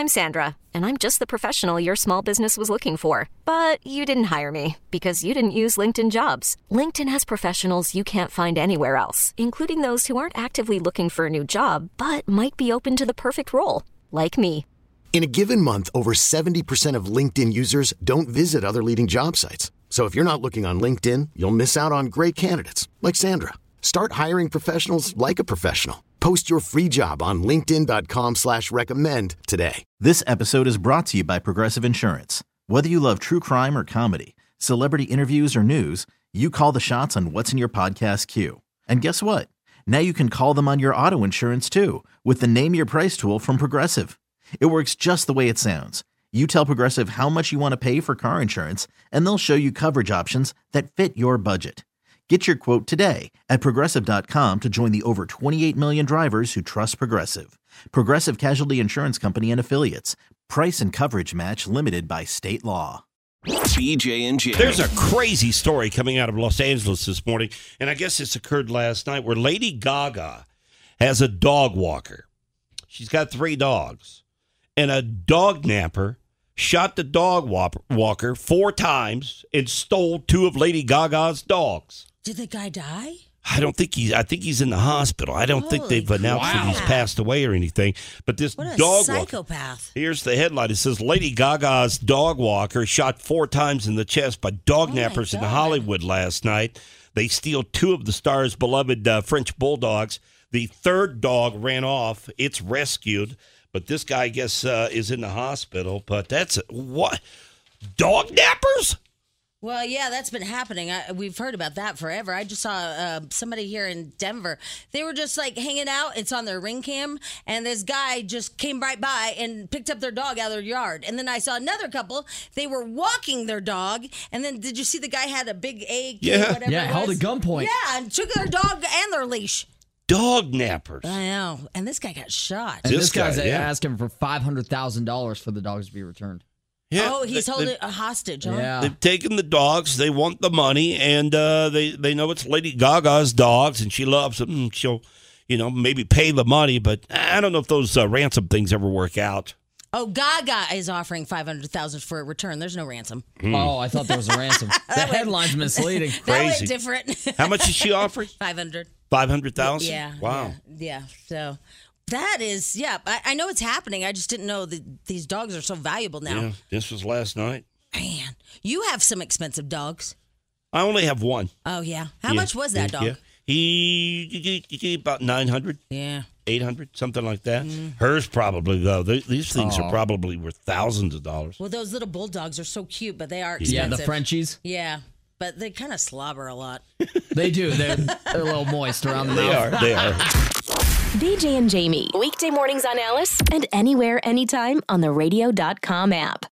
I'm Sandra, and I'm just the professional your small business was looking for. But you didn't hire me because you didn't use LinkedIn Jobs. LinkedIn has professionals you can't find anywhere else, including those who aren't actively looking for a new job, but might be open to the perfect role, like me. In a given month, over 70% of LinkedIn users don't visit other leading job sites. So if you're not looking on LinkedIn, you'll miss out on great candidates like Sandra. Start hiring professionals like a professional. Post your free job on linkedin.com/recommend today. This episode is brought to you by Progressive Insurance. Whether you love true crime or comedy, celebrity interviews or news, you call the shots on what's in your podcast queue. And guess what? Now you can call them on your auto insurance too with the Name Your Price tool from Progressive. It works just the way it sounds. You tell Progressive how much you want to pay for car insurance, and they'll show you coverage options that fit your budget. Get your quote today at Progressive.com to join the over 28 million drivers who trust Progressive. Progressive Casualty Insurance Company and Affiliates. Price and coverage match limited by state law. BJ and Jamie. There's a crazy story coming out of Los Angeles this morning, and I guess this occurred last night, where Lady Gaga has a dog walker. She's got 3 dogs. And a dog napper shot the dog walker 4 times and stole 2 of Lady Gaga's dogs. Did the guy die? I think he's in the hospital. I don't think they've announced that he's passed away or anything. But this what a dog psychopath. Here's the headline. It says Lady Gaga's dog walker shot 4 times in the chest by dog nappers in Hollywood last night. They steal 2 of the star's beloved French bulldogs. The 3rd dog ran off. It's rescued. But this guy, I guess, is in the hospital. But that's what? Dog nappers? Well, yeah, that's been happening. We've heard about that forever. I just saw somebody here in Denver. They were just like hanging out. It's on their Ring cam. And this guy just came right by and picked up their dog out of their yard. And then I saw another couple. They were walking their dog. And then did you see the guy had a big AK? Whatever held at gunpoint. Yeah, and took their dog and their leash. Dog nappers. I know. And this guy got shot. And this guy's asking for $500,000 for the dogs to be returned. Yeah, oh, he's holding a hostage, huh? Yeah. They've taken the dogs. They want the money, and they know it's Lady Gaga's dogs, and she loves them. And she'll, maybe pay the money, but I don't know if those ransom things ever work out. Oh, Gaga is offering $500,000 for a return. There's no ransom. Oh, I thought there was a ransom. The headline's misleading. Crazy. That went different. How much is she offering? $500,000. $500,000? Yeah. Wow. Yeah. So that is, I know it's happening. I just didn't know that these dogs are so valuable now. Yeah, this was last night. Man, you have some expensive dogs. I only have one. Oh, yeah. How much was that dog? Yeah. He about 900. Yeah. 800, something like that. Hers probably, though. These things are probably worth thousands of dollars. Well, those little bulldogs are so cute, but they are expensive. Yeah, the Frenchies. Yeah, but they kind of slobber a lot. They do. They're a little moist around the mouth. They are. BJ and Jamie, weekday mornings on Alice, and anywhere, anytime on the radio.com app.